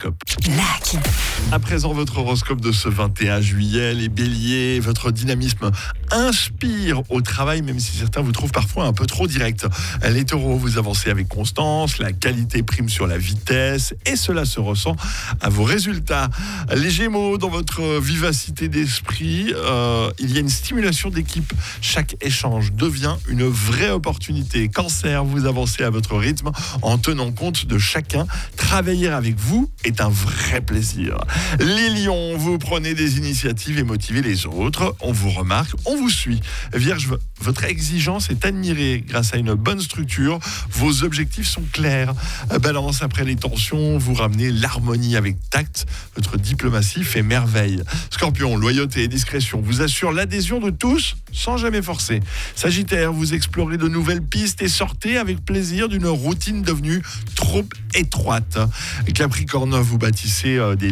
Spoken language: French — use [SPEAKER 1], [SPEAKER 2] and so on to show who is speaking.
[SPEAKER 1] l'horoscope.
[SPEAKER 2] Lac.
[SPEAKER 1] À présent, votre horoscope de ce 21 juillet. Les béliers, votre dynamisme inspire au travail, même si certains vous trouvent parfois un peu trop direct. Les taureaux, vous avancez avec constance, la qualité prime sur la vitesse et cela se ressent à vos résultats. Les gémeaux, dans votre vivacité d'esprit, il y a une stimulation d'équipe. Chaque échange devient une vraie opportunité. Cancer, vous avancez à votre rythme en tenant compte de chacun. Travailler avec vous est un vrai plaisir. Les lions, vous prenez des initiatives et motivez les autres. On vous remarque, on vous suit. Vierge, votre exigence est admirée grâce à une bonne structure. Vos objectifs sont clairs. Balance, après les tensions, vous ramenez l'harmonie avec tact. Votre diplomatie fait merveille. Scorpion, loyauté et discrétion vous assurent l'adhésion de tous sans jamais forcer. Sagittaire, vous explorez de nouvelles pistes et sortez avec plaisir d'une routine devenue trop étroite. Capricorne, vous bâtissez des